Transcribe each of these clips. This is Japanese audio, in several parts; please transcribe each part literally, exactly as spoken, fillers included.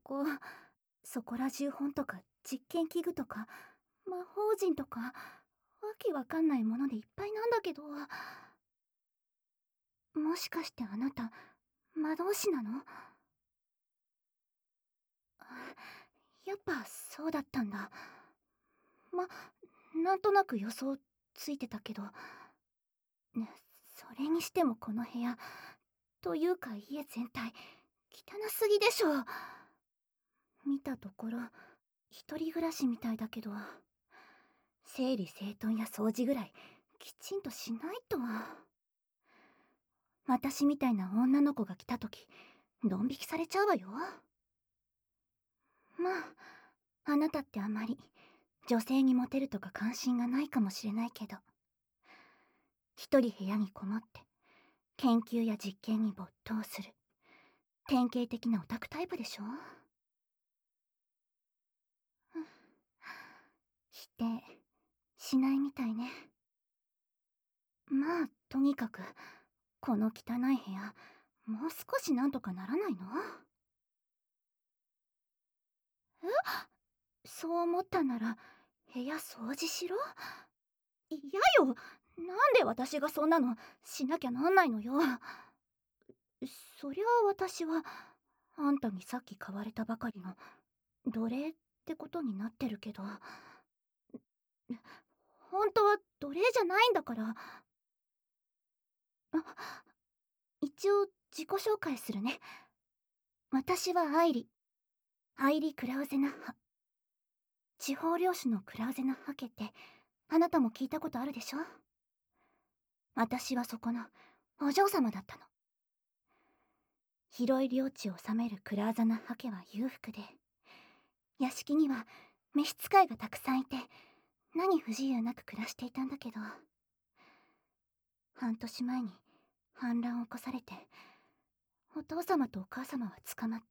こ、そこら中本とか実験器具とか魔法陣とかわけわかんないものでいっぱいなんだけど、もしかしてあなた魔導士なの？やっぱそうだったんだ。ま、なんとなく予想ついてたけど、ね、それにしてもこの部屋というか家全体汚すぎでしょ。見たところ一人暮らしみたいだけど、整理整頓や掃除ぐらいきちんとしないと。私みたいな女の子が来た時ドン引きされちゃうわよ。まあ、あなたってあまり女性にモテるとか関心がないかもしれないけど、一人部屋にこもって研究や実験に没頭する典型的なオタクタイプでしょ。否定しないみたいね。まあとにかくこの汚い部屋もう少しなんとかならないの？え、そう思ったなら部屋掃除しろ。嫌よ。なんで私がそんなのしなきゃなんないのよ。そりゃあ私はあんたにさっき買われたばかりの奴隷ってことになってるけど、本当は奴隷じゃないんだから。あ、一応自己紹介するね。私はアイリアイリ・クラウゼナッハ。地方領主のクラウゼナッハ家ってあなたも聞いたことあるでしょ。私はそこのお嬢様だったの。広い領地を治めるクラーザナッハ家は裕福で、屋敷には召使いがたくさんいて何不自由なく暮らしていたんだけど、半年前に反乱を起こされてお父様とお母様は捕まって、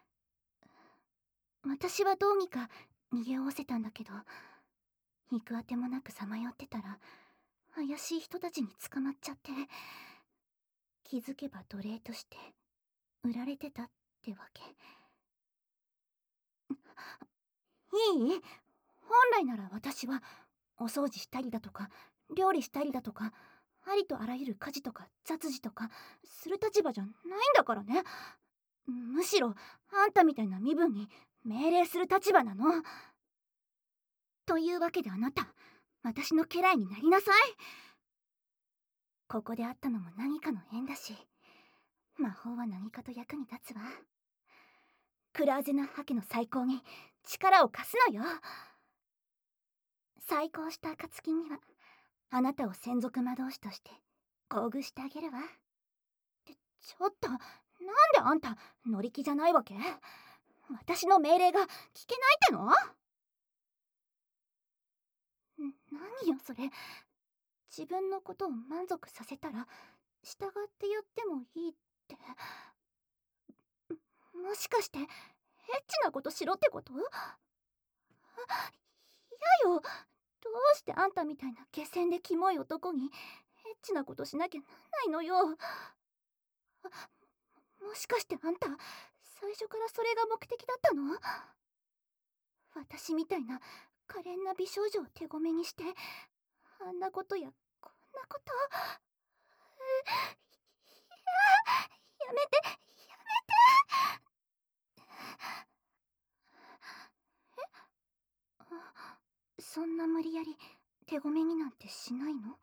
私はどうにか逃げおおせたんだけど、行くあてもなくさまよってたら怪しい人たちに捕まっちゃって、気づけば奴隷として売られてたってわけ。いい？本来なら私はお掃除したりだとか料理したりだとかありとあらゆる家事とか雑事とかする立場じゃないんだからね。むしろあんたみたいな身分に命令する立場なの。というわけであなた、私の家来になりなさい。ここで会ったのも何かの縁だし、魔法は何かと役に立つわ。クラーゼナッハ家の再興に力を貸すのよ。再興した暁にはあなたを専属魔導士として厚遇してあげるわ。ってちょっと、なんであんた乗り気じゃないわけ？私の命令が聞けないっての？何よそれ。自分のことを満足させたら従ってやってもいいって。もしかしてエッチなことしろってこと？嫌よ。どうしてあんたみたいな下賤でキモい男にエッチなことしなきゃなんないのよ。もしかしてあんた最初からそれが目的だったの？私みたいな可憐な美少女を手ごめにしてあんなことやこんなこと。やめて、やめて。え？そんな無理やり手ごめになんてしないの？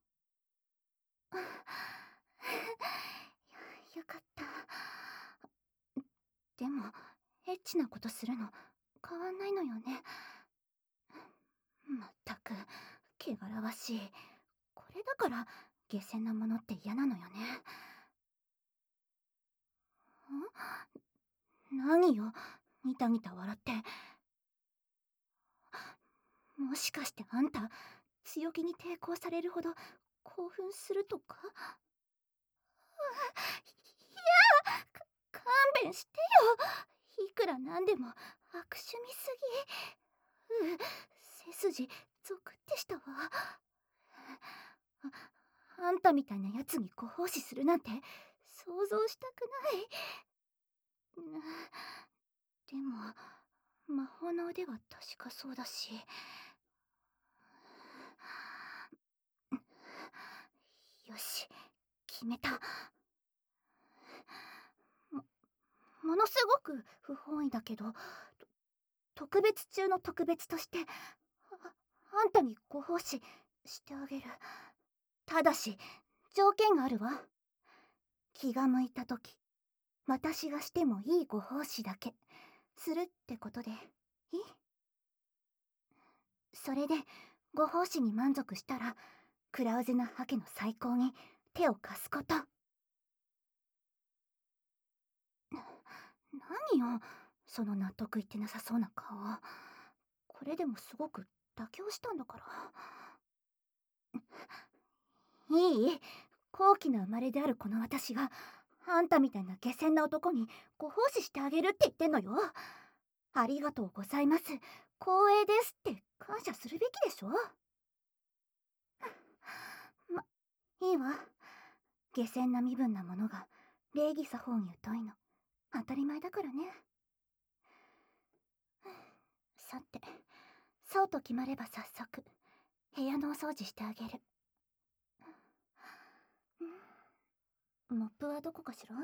よかった。でもエッチなことするの変わんないのよね。まったく汚らわしい。これだから下賤なものって嫌なのよね。ん？何よニタニタ笑って。もしかしてあんた強気に抵抗されるほど興奮するとか？いや、か勘弁してよ。いくらなんでも悪趣味すぎ。う背筋ゾクってしたわ。あ、あんたみたいなやつにご奉仕するなんて想像したくない。 でも魔法の腕は確かそうだし。よし、決めた。もものすごく不本意だけど、特別中の特別としてああんたにご奉仕してあげる。ただし条件があるわ。気が向いた時私がしてもいいご奉仕だけするってことでいい？それでご奉仕に満足したらクラウゼナハ家の再興に手を貸すこと。何よその納得いってなさそうな顔。これでもすごく妥協したんだから。いい？高貴な生まれであるこの私があんたみたいな下賤な男にご奉仕してあげるって言ってんのよ。ありがとうございます、光栄ですって感謝するべきでしょ。ま、いいわ。下賤な身分なものが礼儀作法に疎いの当たり前だからね。さて、そうと決まれば早速部屋のお掃除してあげる。モップはどこかしら？ん？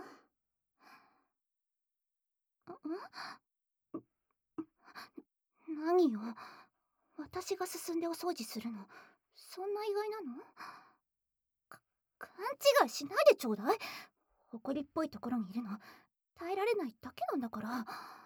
何よ、私が進んでお掃除するのそんな意外なの？か勘違いしないでちょうだい。埃っぽいところにいるの耐えられないだけなんだから。